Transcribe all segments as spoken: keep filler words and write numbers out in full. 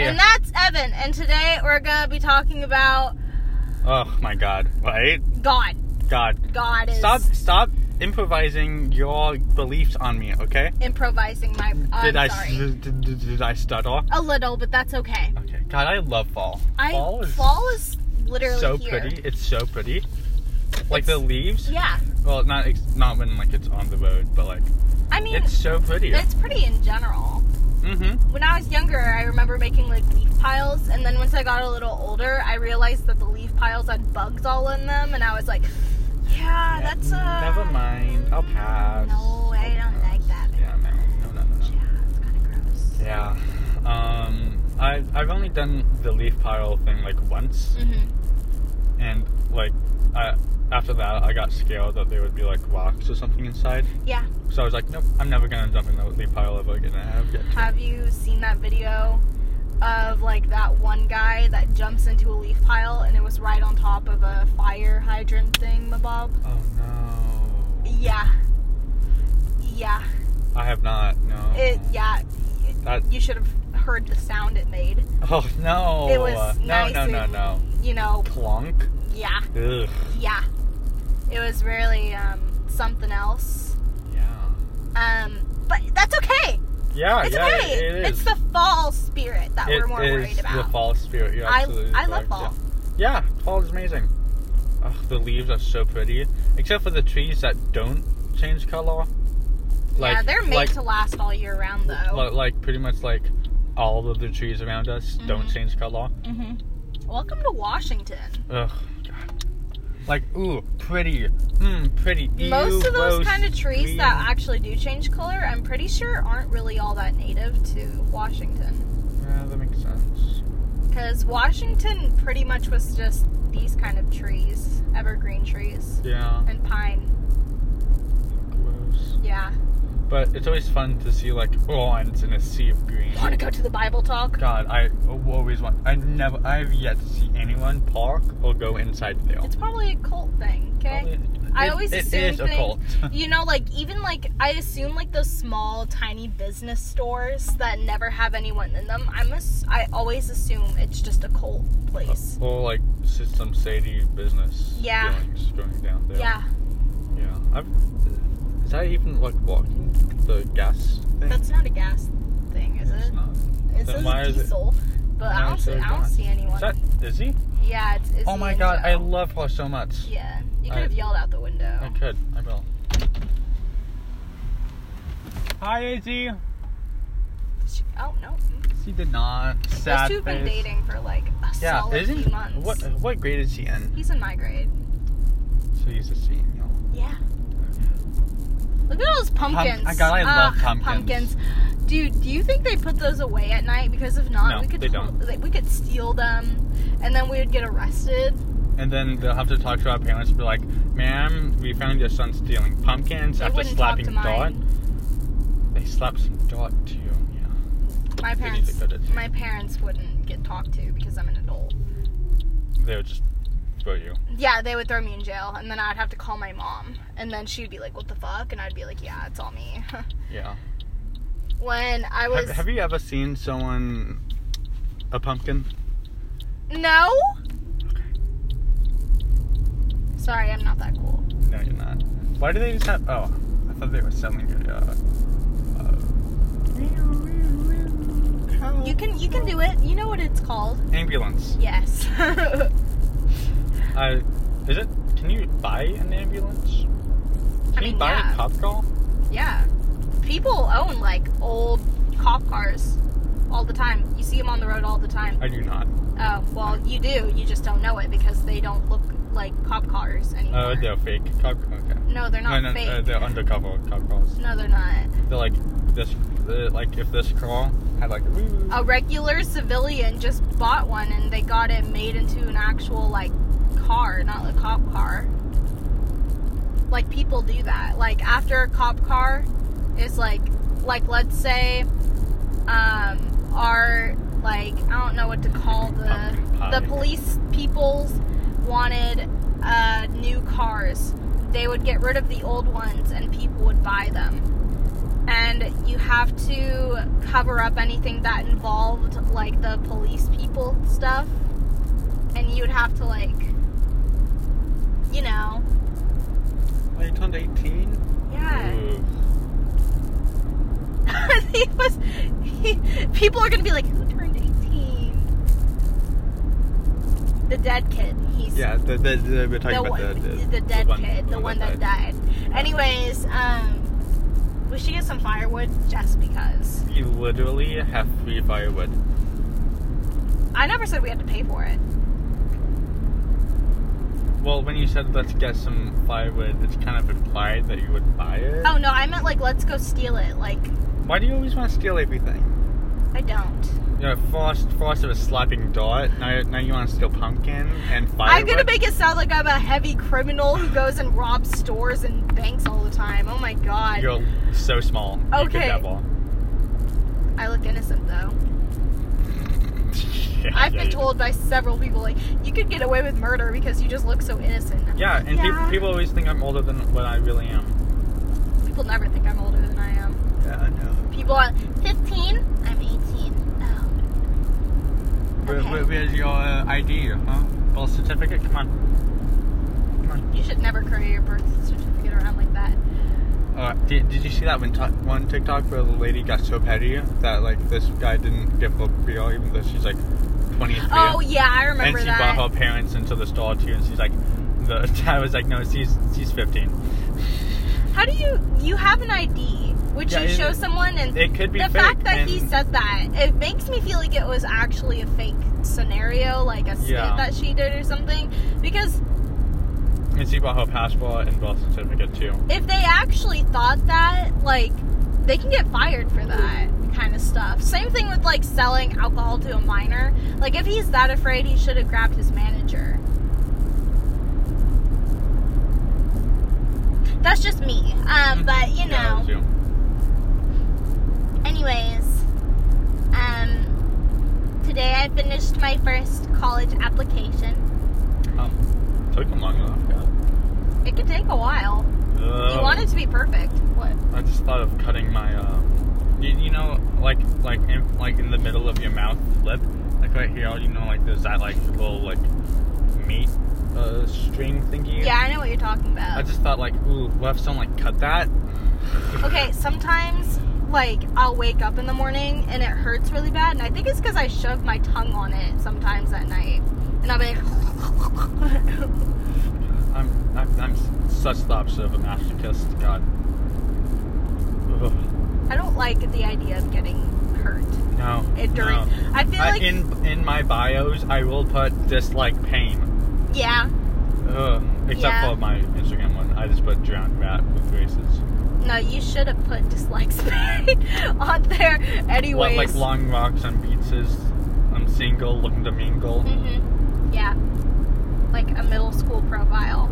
And that's Evan. And today we're going to be talking about... Oh, my God. Right? God. God. God is... Stop, stop improvising your beliefs on me, okay? Improvising my... Uh, did I'm I sorry. did, did, did I stutter? A little, but that's okay. Okay. God, I love fall. I, fall is, fall is literally so here. pretty. It's so pretty. Like It's- the leaves. Yeah. Well, not ex- not when like it's on the road, but like I mean... it's so pretty. It's pretty in general. Mm-hmm. When I was younger, I remember making like leaf piles, and then once I got a little older, I realized that the leaf piles had bugs all in them, and I was like, yeah, that's uh Never mind. I'll pass. No, I I'll don't pass. like that. Yeah, no, no, no, no, no. Yeah, it's kind of gross. Yeah. Um, I I've only done the leaf pile thing like once, Mm-hmm. and like I after that I got scared that there would be like rocks or something inside. Yeah. So I was like, nope, I'm never gonna jump in the leaf pile ever again. I have yet to. Have you seen that video of like that one guy that jumps into a leaf pile and it was right on top of a fire hydrant thing, Mabob? Oh no. Yeah. Yeah. I have not. No. It. Yeah. That. You should have heard the sound it made. Oh no. It was no, nice no, no, and- no. You know. Clunk. Yeah. Ugh. Yeah. It was really um, something else. Yeah. Um, but that's okay. Yeah, It's yeah, okay. it is. It's the fall spirit that It we're more is worried about. the fall spirit. You're I absolutely I love correct, fall. Yeah. yeah, fall is amazing. Ugh, the leaves are so pretty, except for the trees that don't change color. yeah, they're made like, to last all year round, though. li- like pretty much like all of the trees around us don't Mhm. change color. Mm-hmm. Welcome to Washington. Ugh, God. Like ooh, pretty, mmm, pretty. Ew, Most of those gross, kind of trees green. that actually do change color, I'm pretty sure aren't really all that native to Washington. Yeah, that makes sense. Because Washington pretty much was just these kind of trees, evergreen trees, Yeah, and pine. gross. Yeah. But it's always fun to see like lawns in a sea of green. Want to go to the Bible talk? God, I always want. I never. I have yet to see anyone park or go inside there. It's probably a cult thing, okay? Probably- I it- always it assume is a things- cult. You know, like, even, like, I assume, like, those small, tiny business stores that never have anyone in them, I'm ass- I always assume it's just a cult place. Or like s- some shady business Yeah. dealings going down there. Yeah, Yeah. I've, is that even like walking the gas thing? that's not a gas thing, is It's it? not. It Then says why is it- diesel, but why I don't is see, it I don't gas? see anyone. Is that Izzy? Yeah, it's, it's Oh my the God, I Joe. love her so much. Yeah, you could I- have yelled out the window. I could. I will. Hi, Izzy. She- oh, no. She did not. Sad Those two have been face. dating for, like, a Yeah, solid isn't few months. what what grade is he in? He's in my grade. So he's a senior. Yeah. Look at those pumpkins. Pump- I God, I love Ugh, pumpkins. Dude, do you think they put those away at night? Because if not, No, we could they don't. like, we could steal them, and then we would get arrested. And then they'll have to talk to our parents and be like, "Ma'am, we found your son stealing pumpkins They after wouldn't talk slapping to dog." mine. They slapped some dog too. Yeah. My They need parents, to go to- my parents wouldn't get talked to because I'm an adult. They would just throw you. Yeah, they would throw me in jail, and then I'd have to call my mom, and then she'd be like, "What the fuck?" And I'd be like, "Yeah, it's all me." Yeah. When I was Have, have you ever seen someone a pumpkin? no. Sorry, I'm not that cool. No, you're not. Why do they just have? Oh, I thought they were selling a. Uh, uh, You can you can do it. You know what it's called? ambulance. Yes. Uh, is it? Can you buy an ambulance? Can I you mean, buy yeah. a cop car? Yeah. People own, like, old cop cars all the time. You see them on the road all the time. I do not. Oh, well, you do. You just don't know it because they don't look like cop cars anymore. Oh, uh, they're fake cop. Okay. No, they're not no, no, fake. Uh, they're undercover cop cars. No, they're not. They're like this. Uh, like if this car had like. Woo, A regular civilian just bought one and they got it made into an actual, like, car, not a cop car. Like, people do that. Like, after a cop car is, like, like, let's say, um, our, like, I don't know what to call the, Pumpkin pie. the police peoples wanted, uh, new cars. They would get rid of the old ones and people would buy them. And you have to cover up anything that involved, like, the police people stuff. And you would have to, like, you know. Oh, you turned eighteen? Yeah. Ooh. he was, he, people are going to be like, who turned eighteen? The dead kid. He's Yeah, the, the, the, we're talking the, about one, the, the, the dead the one, kid, the one that died. Yeah. Anyways, um, we should get some firewood just because. You literally have free firewood. I never said we had to pay for it. Well, when you said let's get some firewood, it's kind of implied that you would buy it. Oh no, I meant like let's go steal it. Like, Why do you always want to steal everything? I don't. You know, first, first it was slapping dot, now, now you want to steal pumpkin and firewood. I'm gonna make it sound like I'm a heavy criminal who goes and robs stores and banks all the time. Oh my god. You're so small. You Okay. could devil. I look innocent though. Yeah, I've yeah, been you- told by several people, like, you could get away with murder because you just look so innocent. Yeah, and Yeah. People, people always think I'm older than what I really am. People never think I'm older than I am. Yeah, I know. People are fifteen, I'm eighteen. Oh. Where, Okay. where, where's your uh, I D, huh? Birth certificate? Come on. Come on. You should never carry your birth certificate around like that. Uh, did, did you see that one, t- one TikTok where the lady got so petty that, like, this guy didn't give her beer even though she's, like, twenty-three? Oh, yeah, I remember And she that. brought her parents into the store, too, and she's like, the dad was like, no, she's, she's fifteen. How do you, you have an I D, which Yeah, you it- show someone, and it could be the fake, fact that he and- says that, it makes me feel like it was actually a fake scenario, like a skit Yeah. that she did or something, because And she brought her passport and birth certificate, too. if they actually thought that, like, they can get fired for that kind of stuff. Same thing with, like, selling alcohol to a minor. Like, if he's that afraid, he should have grabbed his manager. That's just me. Um, but, you Yeah, know. that's you. Anyways, um, today I finished my first college application. Oh, took him long enough, yeah. It could take a while. Ugh. You want it to be perfect. What? I just thought of cutting my, uh, you, you know, like, like, in, like in the middle of your mouth lip, like right here, you know, like there's that, like, little, like, meat, uh, string thingy. Yeah, I know what you're talking about. I just thought, like, ooh, what if someone, like, cut that? Okay, sometimes, like, I'll wake up in the morning and it hurts really bad, and I think it's because I shove my tongue on it sometimes at night. And I'll be like... I'm, I'm, I'm such the opposite of a masochist, God. Ugh. I don't like the idea of getting hurt. No, It during... no. I feel I, like... in, in my bios, I will put dislike pain. yeah. Ugh. Except Yeah. for my Instagram one, I just put drowned rat with braces. No, you should have put dislikes on there anyways. What, like long walks on beaches? I'm single, looking to mingle. Mm-hmm. Yeah. Like a middle school profile.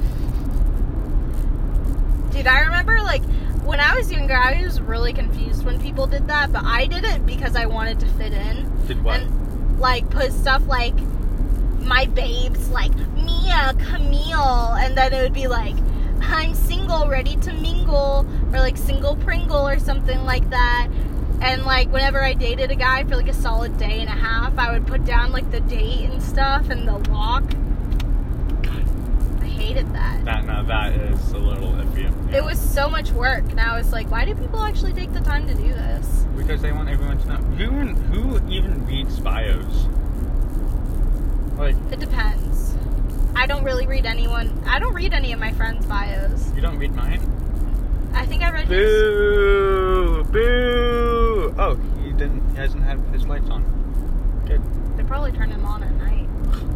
Dude, I remember, like, when I was younger, I was really confused when people did that, but I did it because I wanted to fit in. Did what? And, like, put stuff like, my babes, like, Mia, Camille, and then it would be like, I'm single, ready to mingle, or like single Pringle or something like that. And like whenever I dated a guy for like a solid day and a half, I would put down like the date and stuff and the walk. God, I hated that. That, no, that is a little iffy. Yeah. It was so much work, and I was like, why do people actually take the time to do this? Because they want everyone to know. Who, even- who even reads bios? Like, It depends. I don't really read anyone. I don't read any of my friends' bios. you don't read mine? I think I read his. Boo! Boo! Oh, he didn't. He hasn't had his lights on. Good. They probably turn them on at night.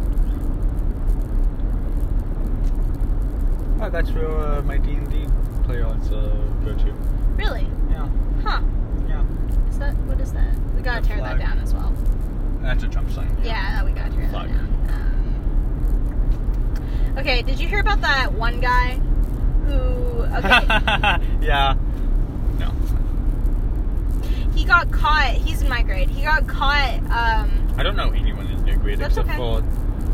Oh, that's where uh, my D and D playouts uh, go to. Really? Yeah. Huh. Yeah. Is that, what is that? We gotta The tear flag. that down as well. That's a Trump sign. Yeah, we gotta tear Flag. that down. Um, okay, did you hear about that one guy who, okay, Yeah. No. he got caught, he's in my grade, he got caught, um, I don't know anyone in your grade That's except okay. for.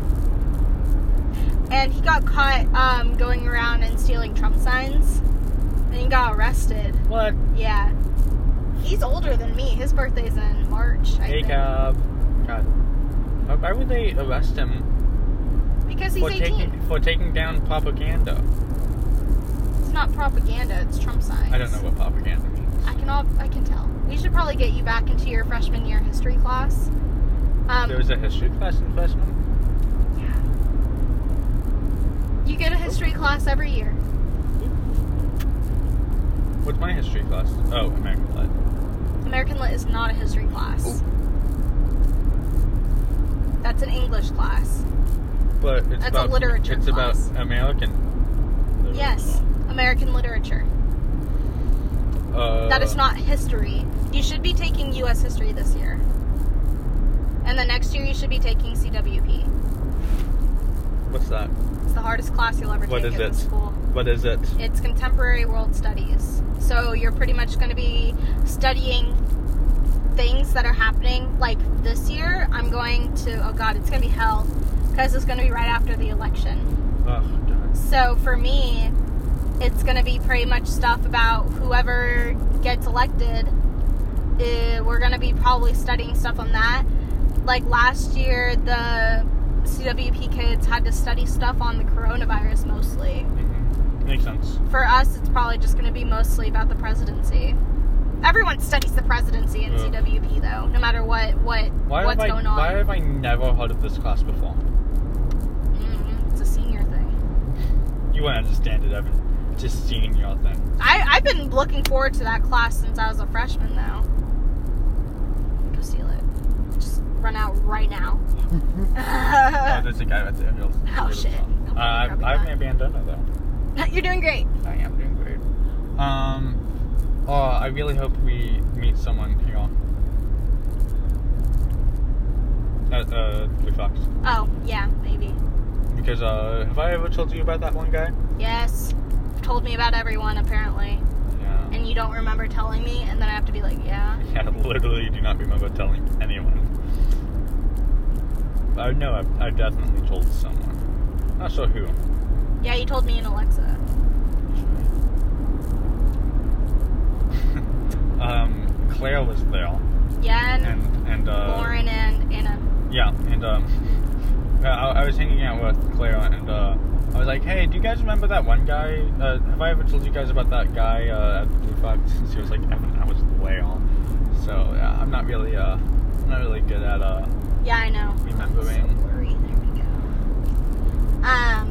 and he got caught, um, going around and stealing Trump signs, and he got arrested. What? Yeah. He's older than me. His birthday's in March, I Hey, think. Cab. God. Why- Why would they arrest him Because he's for eighteen. taking for taking down propaganda? It's not propaganda, it's Trump signs. I don't know what propaganda means. I can all, I can tell. We should probably get you back into your freshman year history class. Um, There was a history class in freshman? you get a history class every year. What's my history class? Oh, American Lit. American Lit is not a history class. That's an English class. But it's That's a about literature It's class. about American. literature. Yes, American literature. Uh, That is not history. You should be taking U S history this year. And the next year you should be taking C W P. What's that? It's the hardest class you'll ever What take is in it? the school. What is it? It's contemporary world studies. So you're pretty much going to be studying things that are happening. Like this year, I'm going to, oh God, it's going to be hell. Because it's going to be right after the election. Oh, God. So for me, it's going to be pretty much stuff about whoever gets elected. Uh, we're going to be probably studying stuff on that. Like last year, the C W P kids had to study stuff on the coronavirus mostly. Mm-hmm. Makes sense. For us, it's probably just going to be mostly about the presidency. Everyone studies the presidency in Ugh. C W P, though, no matter what, what Why what's have I, going on. Why have I never heard of this class before? Mm, it's a senior thing. You won't understand it, Evan. It's just seeing your thing. I, I've been looking forward to that class since I was a freshman, though. Go steal it. Just run out right now. Oh, there's a guy right there. He'll, Oh, he'll shit. stop. I'm Uh, I, probably I have grabbing my bandana, though. You're doing great. I am doing great. Um, oh, I really hope we meet someone here. At uh, Blue Fox. Oh, yeah, maybe. Because, uh, have I ever told you about that one guy? Yes. You've told me about everyone, apparently. Yeah. And you don't remember telling me, and then I have to be like, yeah. Yeah, literally do not remember telling anyone. I know I've, I've definitely told someone. Not sure who. Yeah, you told me and Alexa. um, Claire was there. Yeah, and, And, and, uh... Lauren and Anna. Yeah, and, um... I, I was hanging out with Claire, and, uh... I was like, hey, do you guys remember that one guy? Uh, have I ever told you guys about that guy, uh, at the Blue Fox? And she was like, Evan, I was way off. So, yeah, I'm not really, uh... I'm not really good at, uh... Yeah, I know. remembering. So blurry. There we go. Um...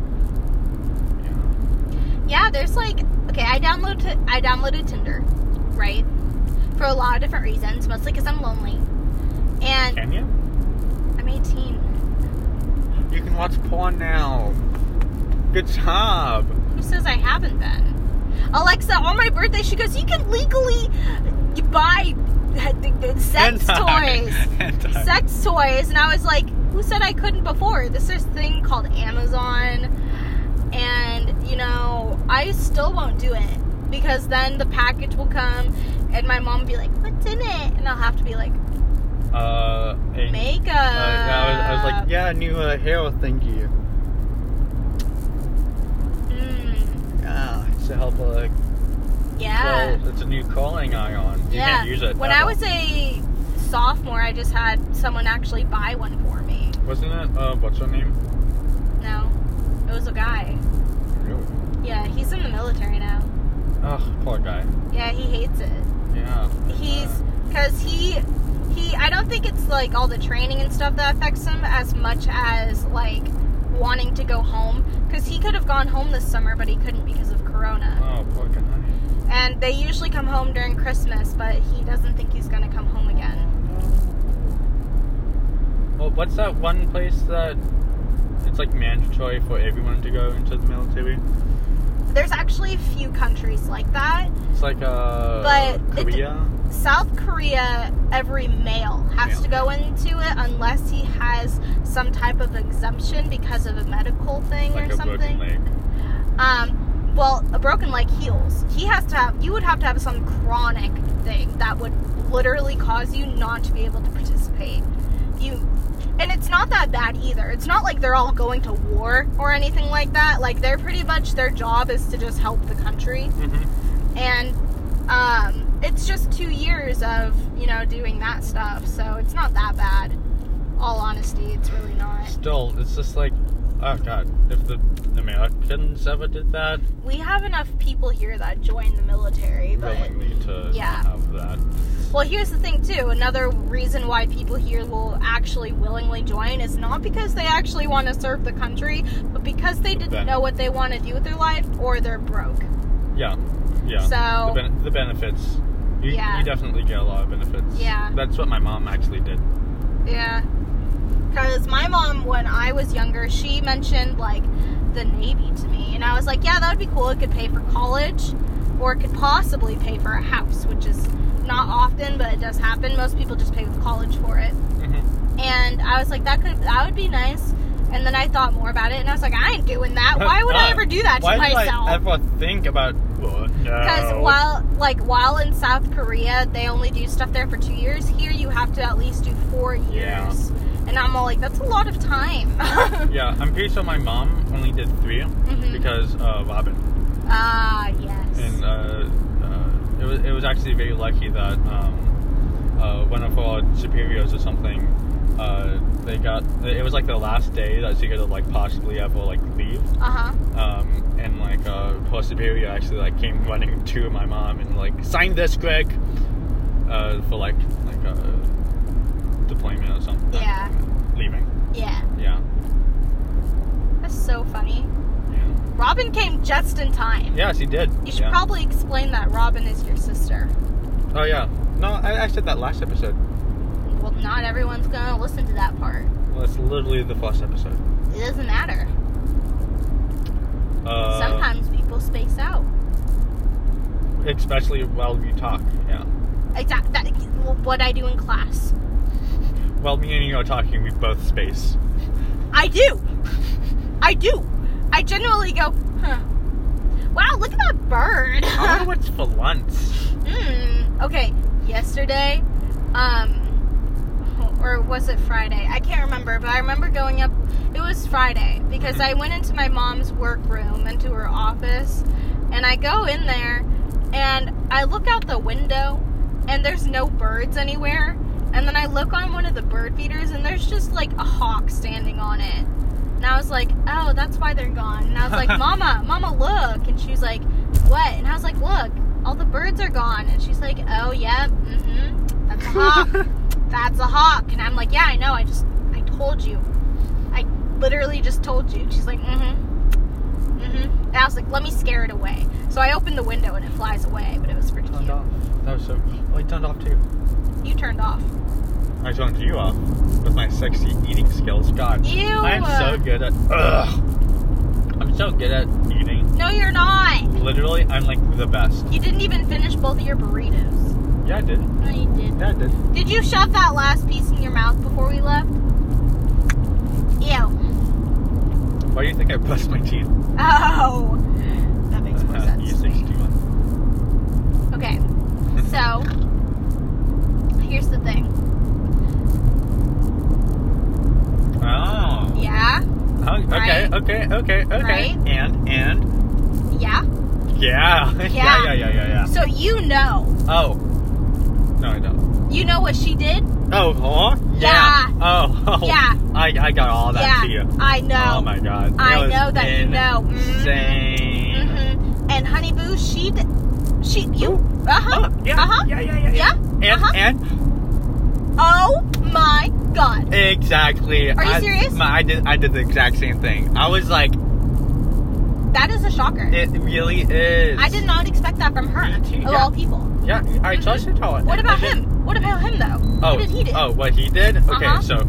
Yeah, there's like, okay, I downloaded I downloaded Tinder, right? For a lot of different reasons, mostly because I'm lonely. And Can you? I'm eighteen. You can watch porn now. Good job. Who says I haven't been? Alexa, on my birthday, she goes, you can legally buy sex Hentai. toys. Hentai. Sex toys. And I was like, who said I couldn't before? This is a thing called Amazon. And, you know, I still won't do it. Because then the package will come and my mom will be like, what's in it? And I'll have to be like, Uh, a, makeup. Uh, yeah, I, was, I was like, yeah, new uh, hair thingy. Mm, Yeah, it's to help, uh, yeah. curl, it's a new curling iron. You yeah. can't use it. When ever. I was a sophomore, I just had someone actually buy one for me. Wasn't it, uh, what's her name? No. It was a guy. Really? Yeah, he's in the military now. Ugh, poor guy. Yeah, he hates it. Yeah. He's, Uh, because he, he, I don't think it's like all the training and stuff that affects him as much as like wanting to go home. Because he could have gone home this summer, but he couldn't because of Corona. oh, poor guy. And they usually come home during Christmas, but he doesn't think he's going to come home again. Well, what's that one place that it's like mandatory for everyone to go into the military? There's actually a few countries like that. It's like, uh, But it- Korea? South Korea, every male has Male. to go into it unless he has some type of exemption because of a medical thing Like or a something. broken leg. Um, well, a broken leg heals. He has to have, you would have to have some chronic thing that would literally cause you not to be able to participate. You, and it's not that bad either. It's not like they're all going to war or anything like that. Like, they're pretty much, their job is to just help the country. Mm-hmm. And, um, it's just two years of, you know, doing that stuff, so it's not that bad. All honesty, it's really not. Still, it's just like, oh god, if the Americans ever did that, We have enough people here that join the military, but willingly to yeah. have that. well, here's the thing too. Another reason why people here will actually willingly join is not because they actually want to serve the country, but because they didn't Ben- know what they want to do with their life, or they're broke. Yeah, yeah. So- the, ben- the benefits, you, Yeah. you definitely get a lot of benefits. Yeah. That's what my mom actually did. Yeah. Because my mom, when I was younger, she mentioned, like, the Navy to me. And I was like, yeah, that would be cool. It could pay for college, or it could possibly pay for a house, which is not often, but it does happen. Most people just pay with college for it. Mm-hmm. And I was like, that could that would be nice. And then I thought more about it, and I was like, I ain't doing that. Why would I ever do that to Why myself? do I ever think about, oh, no. Because while, like, while in South Korea, they only do stuff there for two years. Here, you have to at least do four years. Yeah. And I'm all like, that's a lot of time. Yeah, I'm pretty sure my mom only did three Mhm. because uh, Robin. Ah, yes. And uh, uh, it was it was actually very lucky that um, uh, one of our superiors or something, uh, they got it was like the last day that she could have like possibly ever like leave. Uh huh. Um, and like uh, her superior actually like came running to my mom and like sign this, Greg, uh, for like like uh, deployment or something. Yeah. Leaving. Yeah. Yeah. That's so funny. Yeah. Robin came just in time. Yeah, she did. You should yeah. probably explain that Robin is your sister. Oh yeah. No, I, I said that last episode. Well, not everyone's gonna listen to that part. Well, it's literally the first episode. It doesn't matter. Uh, Sometimes people space out. Especially while we talk. Yeah. Exactly. That, what I do in class. While me and you are talking, we both space. I do. I do. I generally go, huh. Wow, look at that bird. I wonder what's for lunch. Hmm. Okay. Yesterday, um, or was it Friday? I can't remember, but I remember going up. It was Friday because I went into my mom's workroom, into her office, and I go in there, and I look out the window, and there's no birds anywhere. And then I look on one of the bird feeders, and there's just like a hawk standing on it. And I was like, oh, that's why they're gone. And I was like, Mama, Mama, look. And she was like, what? And I was like, look, all the birds are gone. And she's like, oh, yeah, mm-hmm. That's a hawk. That's a hawk. And I'm like, yeah, I know. I just, I told you. I literally just told you. And she's like, mm-hmm. Mm-hmm. And I was like, let me scare it away. So I opened the window, and it flies away. But it was pretty Turned cute. off. That was so. Oh, I turned off too. You turned off. I turned you off with my sexy eating skills. God, Ew. I'm so good at. Ugh. I'm so good at eating. No, you're not. Literally, I'm like the best. You didn't even finish both of your burritos. Yeah, I did. No, you did. Yeah, I did. Did you shove that last piece in your mouth before we left? Ew. Why do you think I brushed my teeth? Oh. That makes more Uh, sense. E sixty-one. Okay. So, here's the thing. Oh. Yeah? Oh, okay, Right? okay, okay, okay. Right? And, and, Yeah? yeah. yeah. Yeah, yeah, yeah, yeah, yeah. So you know. Oh. No, I don't. You know what she did? Oh, huh? Yeah. Oh, oh. Yeah. I, I got all that yeah. to you. I know. Oh my god. I It was know that you know. Mhm. Insane. Mm-hmm. And Honey Boo, she did. She, you. Ooh. Uh-huh. Oh, yeah, Uh-huh. yeah, yeah, yeah, Yeah. And, Uh-huh. and, Oh my god. exactly. Are you I, serious? My, I did, I did the exact same thing. I was like, That is a shocker. it really is. I did not expect that from her, Me too, of yeah. all people. Yeah, I trust you, Toa. What about And- him? What about him, though? Oh, What did he do? oh, what he did? Okay, Uh-huh. so,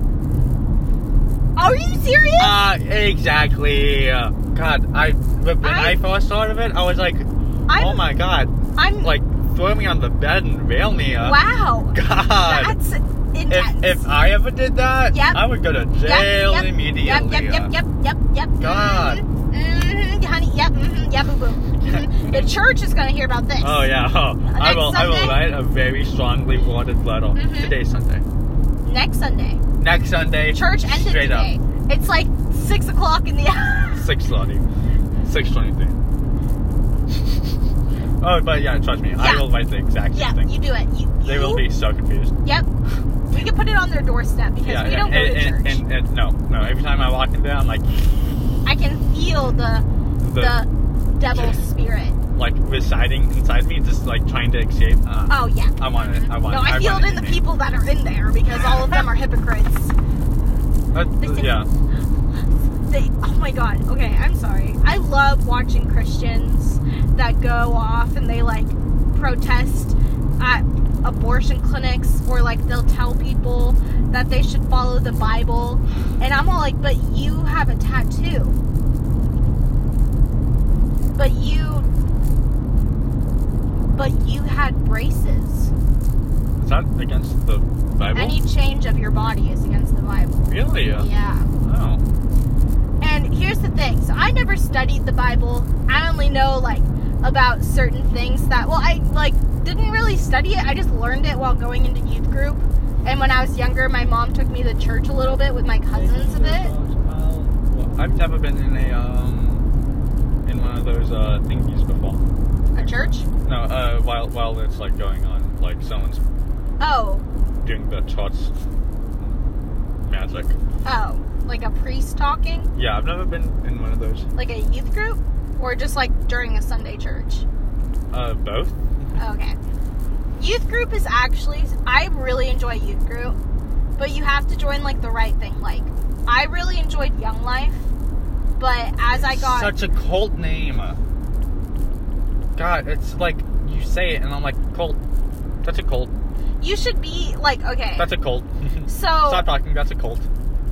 Are you serious? uh, exactly. Uh, God, I when I, I- first thought of it, I was like, I'm, oh my God, I'm like throw me on the bed and rail me up. wow. God, That's intense. if if I ever did that, Yep. I would go to Yep, jail yep, immediately. Yep, yep, yep, yep, yep, yep. God. Mm-hmm, mm-hmm, honey, yep, mm-hmm, yeah, boo boo. Mm-hmm. The church is gonna hear about this. Oh yeah, oh, I Next will. I will Sunday? write a very strongly worded letter. Mhm. Today's Sunday. Next Sunday. Next Sunday. Church ended straight today. up. It's like six o'clock in the Six thirty. Six twenty-three. Oh, but yeah, trust me, Yeah. I will write the exact same Yeah, thing. you do it. You, They you, will be so confused. Yep. We can put it on their doorstep because Yeah, we yeah. don't go and, to and, church. and, and no, no. Every time I walk in there, I'm like, I can feel the the, the devil spirit. like residing inside me, just like trying to escape. Uh, Oh yeah. I want it. I want No, it. I feel want it in the me. people that are in there because all of them are hypocrites. Uh, They say- yeah. They, oh my god. Okay, I'm sorry. I love watching Christians that go off and they like protest at abortion clinics, or like they'll tell people that they should follow the Bible, and I'm all like, but you have a tattoo. But you But you had braces. Is that against the Bible? Any change of your body is against the Bible. Really? Yeah. Oh. And here's the thing. So I never studied the Bible. I only know like about certain things that, well, I like didn't really study it. I just learned it while going into youth group. And when I was younger, my mom took me to church a little bit with my cousins a bit. Well, I've never been in a um in one of those uh thingies before. A church? No, uh, while while it's like going on, like someone's Oh. doing the charts magic. Oh. Like a priest talking? Yeah, I've never been in one of those. Like a youth group? Or just like during a Sunday church? Uh, both. Okay. Youth group is actually, I really enjoy youth group, but you have to join like the right thing. Like, I really enjoyed Young Life, but as I got... Such a cult name. God, it's like, you say it and I'm like, cult. That's a cult. You should be, like, okay. That's a cult. So... Stop talking, that's a cult.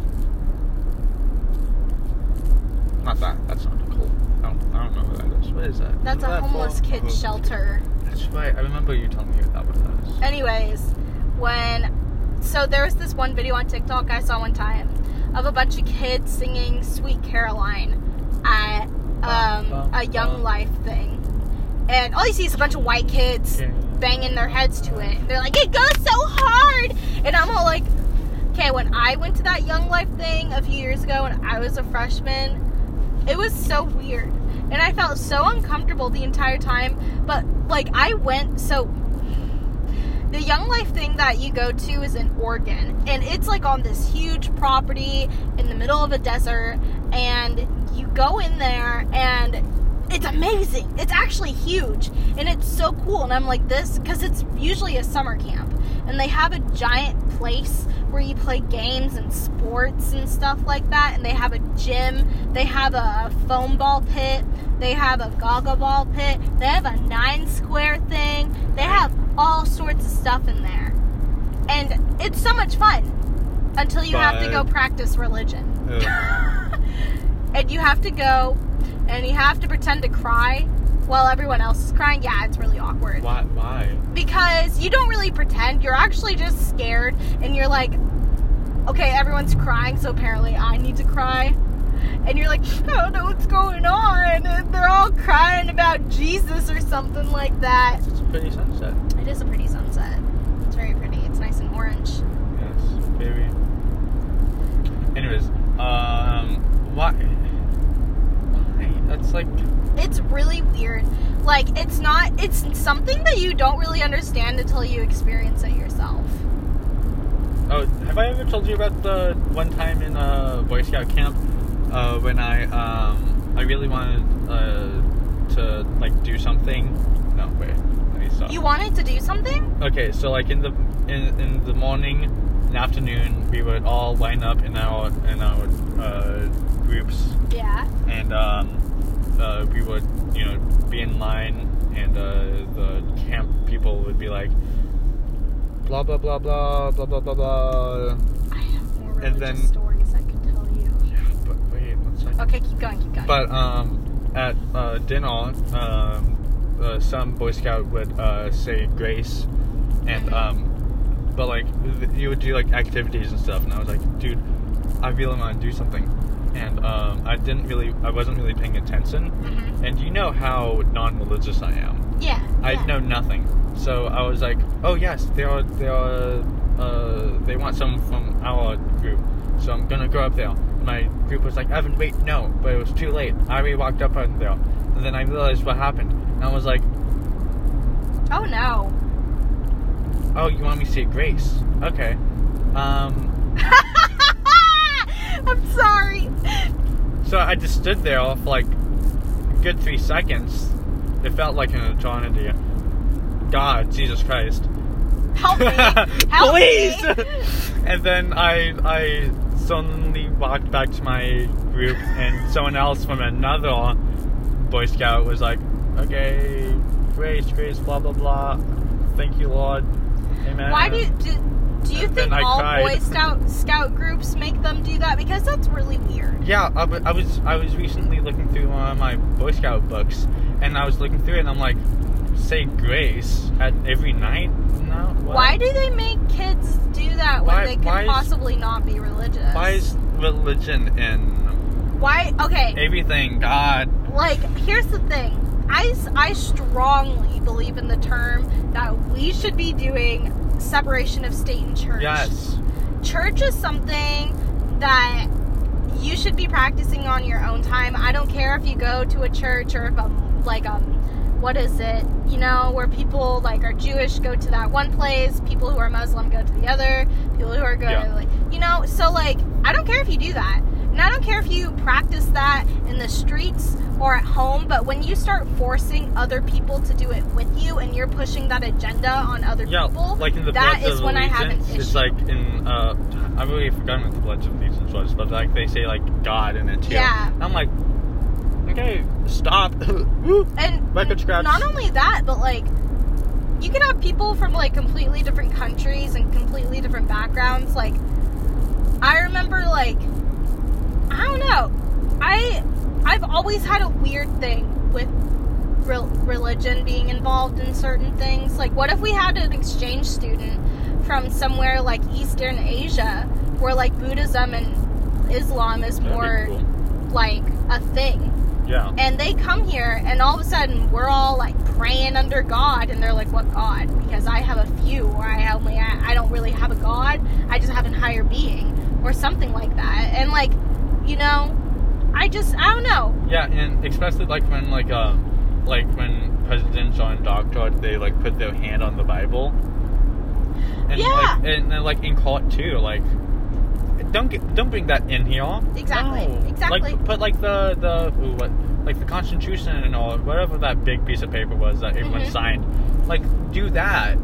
Not that, that's not a cult. I don't, I don't know what that is. What is that? That's Is a that homeless for? kid Oh, shelter. That's right, I remember you telling me that was that. Anyways, when... So there was this one video on TikTok I saw one time of a bunch of kids singing Sweet Caroline at um, a Young Life thing. And all you see is a bunch of white kids banging their heads to it. And they're like, it goes so hard! And I'm all like, okay, when I went to that Young Life thing a few years ago when I was a freshman, it was so weird. And I felt so uncomfortable the entire time. But, like, I went, so... The Young Life thing that you go to is in Oregon. And it's, like, on this huge property in the middle of a desert. And you go in there, and it's amazing. It's actually huge. And it's so cool. And I'm like, this... Because it's usually a summer camp. And they have a giant place where you play games and sports and stuff like that. And they have a gym. They have a foam ball pit. They have a gaga ball pit. They have a nine square thing. They have all sorts of stuff in there. And it's so much fun. Until you have to But- go practice religion. Ugh. And you have to go and you have to pretend to cry while everyone else is crying. Yeah, it's really awkward. Why? Why? Because you don't really pretend. You're actually just scared. And you're like, okay, everyone's crying, so apparently I need to cry. And you're like, I don't know what's going on. And they're all crying about Jesus or something like that. It's a pretty sunset. It is a pretty sunset. It's very pretty. It's nice and orange. Yes, very. Anyways, um, why? Why? That's like. It's really weird. Like, it's not, it's something that you don't really understand until you experience it yourself. Oh, have I ever told you about the one time in a Boy Scout camp uh, when I um I really wanted uh to like do something? No, wait, let me stop. You wanted to do something? Okay, so like in the in in the morning and afternoon, we would all line up in our in our uh, groups, Yeah. and um uh, we would you know be in line, and uh, the camp people would be like. Blah blah blah blah blah blah blah blah. I have more And religious then- stories I could tell you. Yeah, but wait one second. Okay, keep going, keep going. But um, at uh, dinner, um, uh, some Boy Scout would uh, say grace, and um, but like th- you would do like activities and stuff, and I was like, dude, I really want to do something, and um, I didn't really, I wasn't really paying attention, Mhm. and you know how non-religious I am. Yeah. I yeah. know nothing. So I was like, oh yes, they are, they are, uh, they want someone from our group. So I'm gonna go up there. My group was like, Evan, wait, no. But it was too late. I already walked up on there. And then I realized what happened. And I was like, Oh, no. Oh, you want me to say Grace? Okay. Um... I'm sorry. So I just stood there for like a good three seconds. It felt like an eternity. God, Jesus Christ. Help me. Help Please! me. And then I I suddenly walked back to my group, and someone else from another Boy Scout was like, okay, Grace, Grace, blah, blah, blah. Thank you, Lord. Amen. Why do, do, do you And think then I all cried. Boy Scout Scout groups make them do that? Because that's really weird. Yeah, I, w- I was I was recently looking through one of my Boy Scout books, and I was looking through it, and I'm like, say grace at every night? No. What? Why do they make kids do that when Why- they could why is- possibly not be religious? Why is religion in Why? Okay. everything? God. Like, here's the thing. I, s- I strongly believe in the term that we should be doing separation of state and church. Yes. Church is something that you should be practicing on your own time. I don't care if you go to a church or if um like um what is it, you know, where people like are Jewish go to that one place, people who are Muslim go to the other, people who are going Yeah. to like, you know, so like I don't care if you do that. And I don't care if you practice that in the streets or at home, but when you start forcing other people to do it with you and you're pushing that agenda on other Yeah, people, like in the that Pledge is of when I have an Allegiance, issue. it's like in, uh, I've really forgotten what the Pledge of Allegiance was, but like they say like God in it too. Yeah. And I'm like, okay, stop. Woo. And Record scratch. not only that, but like you can have people from like completely different countries and completely different backgrounds. Like I remember like I don't know. I I've always had a weird thing with re- religion being involved in certain things. Like what if we had an exchange student from somewhere like Eastern Asia where like Buddhism and Islam is That'd be more cool. like a thing. Yeah. And they come here, and all of a sudden, we're all like praying under God, and they're like, "What God?" Because I have a few, or I only, I don't really have a God. I just have an higher being, or something like that. And like, you know, I just, I don't know. Yeah, and especially like when like uh, like when President John Doctor, they like put their hand on the Bible. And Yeah. like and then like in court too, like don't get, don't bring that in here. Exactly, No. exactly. Like put like the the ooh, what like the Constitution and all whatever that big piece of paper was that everyone Mhm. signed. Like do that.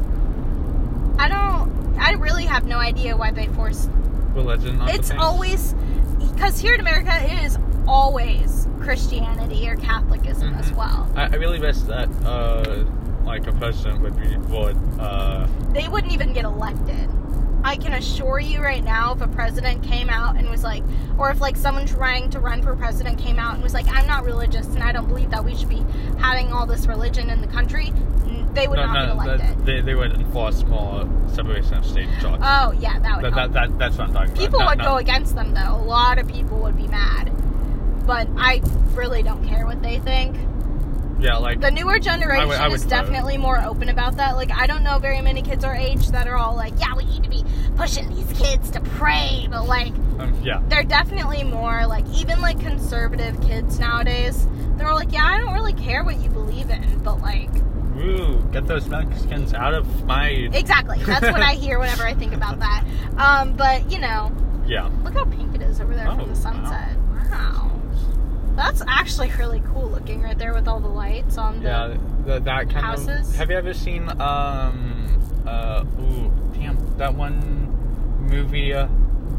I don't. I really have no idea why they force. Religion. On It's the things. always because here in America, it is always Christianity or Catholicism as Mhm. well. I, I really wish that uh like a president would be would uh They wouldn't even get elected. I can assure you right now, if a president came out and was like, or if like someone trying to run for president came out and was like, I'm not religious and I don't believe that we should be having all this religion in the country, n- they would no, not no, get elected. that- they, they would enforce more separation of state and church. Oh, yeah, that would that, help. that, that, that's what I'm talking People about. would Not- go not- against them, though. A lot of people would be mad. But I really don't care what they think. Yeah, like The newer generation I would- I would is vote. definitely more open about that. Like, I don't know very many kids our age that are all like, yeah, we need to be pushing these kids to pray. But, like, um, yeah, they're definitely more, like, even, like, conservative kids nowadays. They're like, yeah, I don't really care what you believe in. But, like, woo, get those Mexicans out of my exactly. That's what I hear whenever I think about that. Um, but, you know, yeah. look how pink it is over there Oh, from the sunset. Wow. That's actually really cool looking right there with all the lights on the... Yeah, th- that kind houses. of. Have you ever seen um uh ooh damn that one movie uh,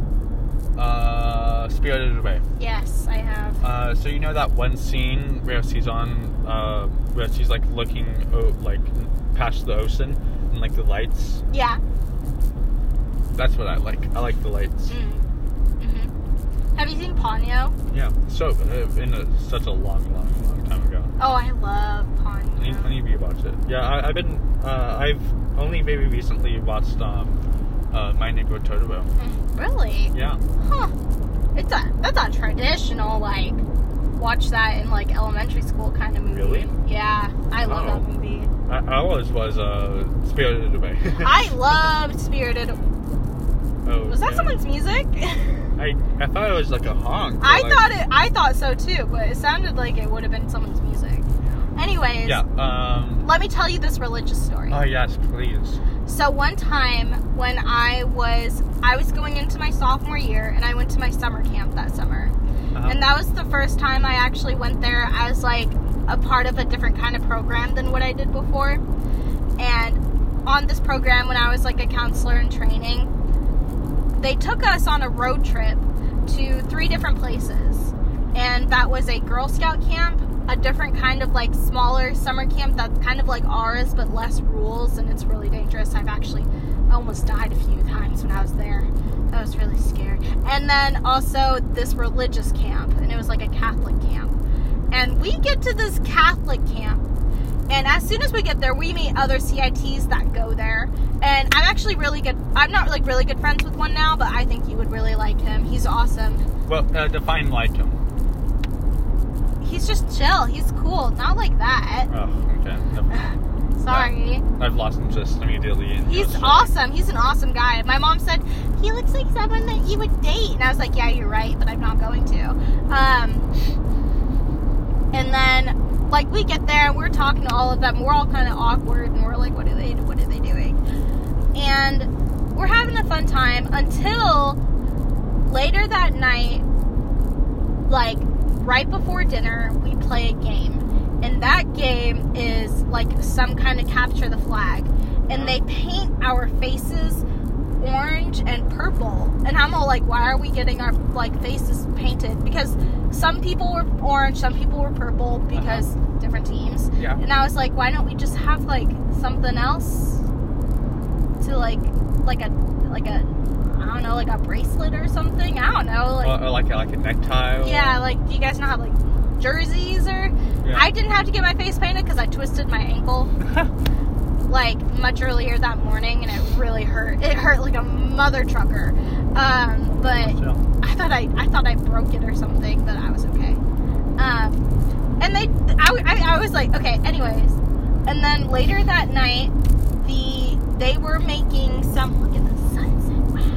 uh Spirited Away? Yes, I have. Uh, so you know that one scene where she's on uh where she's like looking oh, like past the ocean and like the lights. Yeah. That's what I like. I like the lights. Mm. hmm Have you seen Ponyo? Yeah. So uh, in a, such a long, long, long time ago. Oh, I love I need, I Ponyo. need to rewatch it. Yeah, I, I've been. Uh, I've only very recently watched um, uh, My Neighbor Totoro. Mm, really? Yeah. Huh. It's a that's a traditional like watch that in like elementary school kind of movie. Really? Yeah, I love Oh. that movie. I, I always was uh, Spirited Away. I loved Spirited. Oh, Was that yeah. someone's music? I I thought it was like a honk. but, I like, thought it. I thought so too, but it sounded like it would have been someone's music. Anyways. Yeah. Um. Let me tell you this religious story. Oh yes, please. So one time when I was I was going into my sophomore year, and I went to my summer camp that summer. Uh-huh. And that was the first time I actually went there as like a part of a different kind of program than what I did before. And on this program, when I was like a counselor in training, they took us on a road trip to three different places. And that was a Girl Scout camp, a different kind of like smaller summer camp that's kind of like ours but less rules, and it's really dangerous. I've actually almost died a few times when I was there. That was really scary. And then also this religious camp, and it was like a Catholic camp. And we get to this Catholic camp, and as soon as we get there, we meet other C I Ts that go there. And I'm actually really good. I'm not like really good friends with one now, but I think you would really like him. He's awesome. Well, uh, define like him. He's just chill. He's cool. Not like that. Oh, okay. No. Sorry. Yeah. I've lost interest immediately. In He's your awesome. He's an awesome guy. My mom said, he looks like someone that you would date. And I was like, yeah, you're right, but I'm not going to. Um, and then, like, we get there, and we're talking to all of them. We're all kind of awkward, and we're like, what are they, what are they doing? And we're having a fun time until later that night, like, right before dinner, we play a game. And that game is like some kind of capture the flag. And they paint our faces orange and purple. And I'm all like, why are we getting our like faces painted? Because some people were orange, some people were purple, because uh-huh. different teams. Yeah. And I was like, why don't we just have like something else to like like a like a I don't know, like a bracelet or something. I don't know, like or, or like a, like a necktie. Or... Yeah, like do you guys know how like jerseys or? Yeah. I didn't have to get my face painted because I twisted my ankle like much earlier that morning, and it really hurt. It hurt like a mother trucker. Um, but so. I thought I I thought I broke it or something, but I was okay. Um, and they I, I, I was like okay. Anyways, and then later that night, the they were making some. Look at the sunset.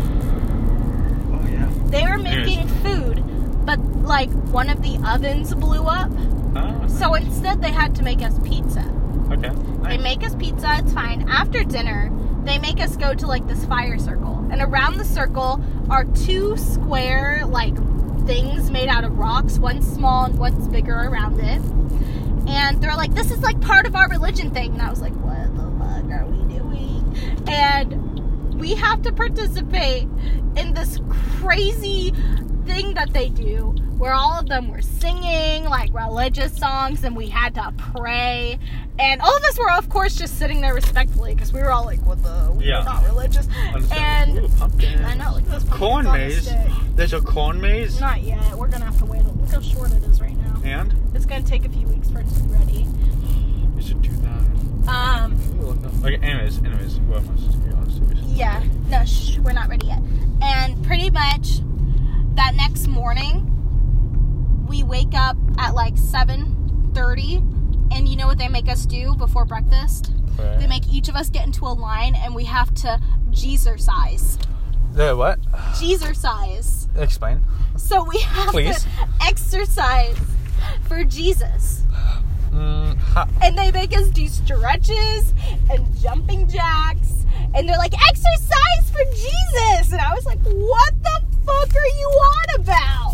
Oh yeah. They were making food, but like one of the ovens blew up. Oh, so nice. Instead they had to make us pizza. Okay. Nice. They make us pizza, it's fine. After dinner, they make us go to like this fire circle. And around the circle are two square like things made out of rocks. One's small and one's bigger around it. And they're like, this is like part of our religion thing. And I was like, what the fuck are we doing? And we have to participate in this crazy thing that they do where all of them were singing like religious songs, and we had to pray, and all of us were of course just sitting there respectfully because we were all like, what the we're yeah. not religious. And Ooh, pumpkin. I know, like this corn maze. There's a corn maze. Not yet. We're gonna have to wait. Look how short it is right now. And it's gonna take a few weeks for it to be ready. You should do that. Um. Okay. Anyways, anyways, we're almost to be honest. Yeah. No, shh, we're not ready yet. And pretty much that next morning, we wake up at like seven thirty, and you know what they make us do before breakfast? Right. They make each of us get into a line, and we have to Jeezer-size. The what? Jeezer-size. Explain. So we have Please. to exercise for Jesus. Mm, ha- and they make us do stretches and jumping jacks, and they're like, exercise for Jesus! And I was like, what the fuck are you on about?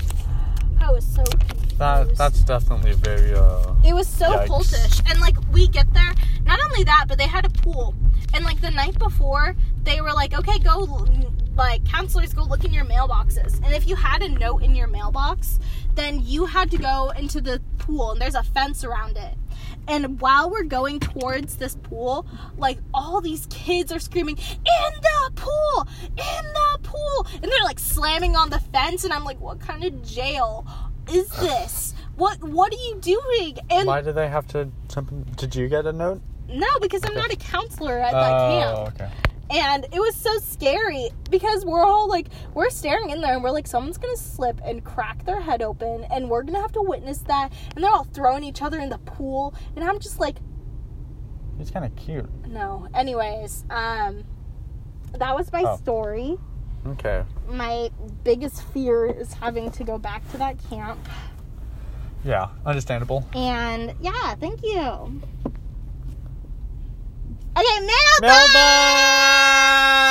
I was so confused. That, that's definitely very, uh... It was so yikes. cultish. And, like, we get there, not only that, but they had a pool. And, like, the night before, they were like, okay, go, like, counselors, go look in your mailboxes. And if you had a note in your mailbox, then you had to go into the pool, and there's a fence around it. And while we're going towards this pool, like, all these kids are screaming, in the pool! In the pool! And they're, like, slamming on the fence, and I'm like, what kind of jail is this? What What are you doing? And why do they have to... Something? Did you get a note? No, because I'm not a counselor at oh, that camp. Oh, okay. And it was so scary because we're all like, we're staring in there and we're like, someone's going to slip and crack their head open and we're going to have to witness that. And they're all throwing each other in the pool. And I'm just like... He's kind of cute. No. Anyways, um, that was my oh. story. Okay. My biggest fear is having to go back to that camp. Yeah, understandable. And yeah, thank you. Okay, mailbag! Mailbag!